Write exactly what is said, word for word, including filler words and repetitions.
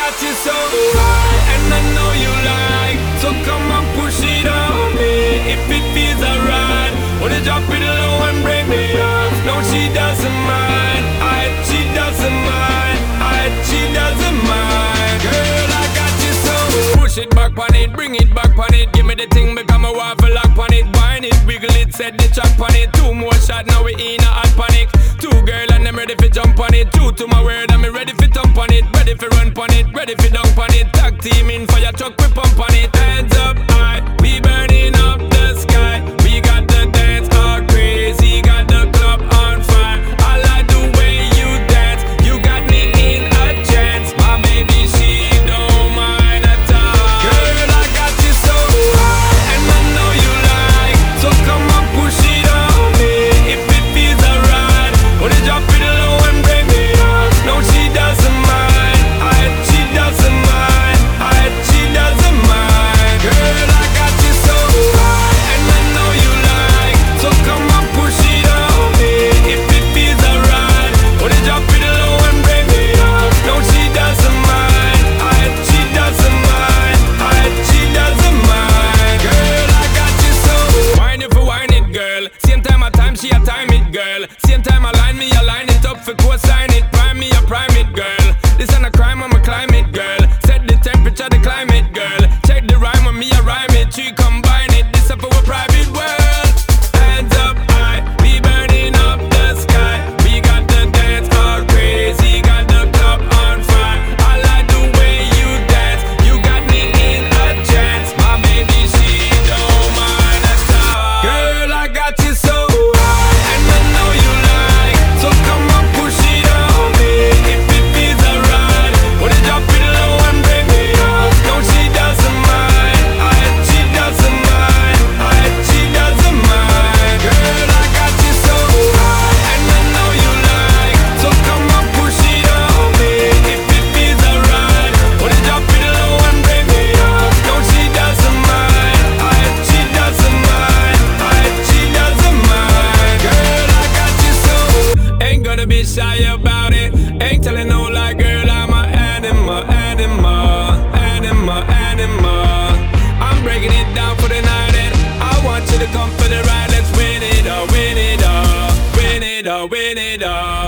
got you so high, and I know you like. So come and push it on me if it feels alright. Wanna drop it low and break me off. No, she doesn't mind. I, she doesn't mind. I, she doesn't mind. Girl, I got you so. Push it back on it, bring it back on it. Give me the thing, become a waffle lock on it. Wine it, wiggle it, set the track on it. Two more shots, now we in a hot panic. Two girl and I'm ready for jump on it. Two to my word, I'm ready for thump on it. Ready for run on it, ready for dunk on it. Tag team in fire truck, we pump on it. Hands up high, we burning up the sky. We got the dance all crazy, got the club on fire. I like the way you dance, you got me in a trance. My baby, she don't mind at all. Girl, I got you so high, and I know you like. So come on, push it on me if it feels alright. Wanna drop it low and break me off. No, she doesn't mind. I, she doesn't mind. I, she doesn't mind. Girl, I got you so high, and I know you like. So come on, push it on me if it feels alright. Wanna drop it low and break me off. No, she doesn't mind. I, she doesn't mind. I, she doesn't mind. Girl, I got you so. Wine it for wine it, girl. Same time I time, she a time it, girl. Same time I line me, I line it up for co-sign it. Prime me, I prime it, girl. This ain't a crime, I'm a climate, girl. Set the temperature, the climate, girl. Check the rhyme on me, I rhyme it. She combine it, this up for a private world. Hands up high, we burning up the sky. We got the dance all crazy, got the club on fire. I like the way you dance, you got me in a trance. My baby, she don't mind at all. Girl, I got you so high, and I know you like. So come on, push it on me if it feels alright. Wanna drop it low and break me off. No, she doesn't mind. I, she doesn't mind. I, she doesn't mind. Girl, I got you so high, and I know you like. So come on, push it on me if it feels alright. Wanna drop it low and break me off. No, she doesn't mind. I, she doesn't mind. I, she doesn't mind. Girl, I got you so. Ain't gonna be shy about it. Ain't telling no lie, girl, I'm a animal, animal, animal, animal. I'm breaking it down for the night, and I want you to come for the ride. Let's win it all, win it all, win it all, win it all.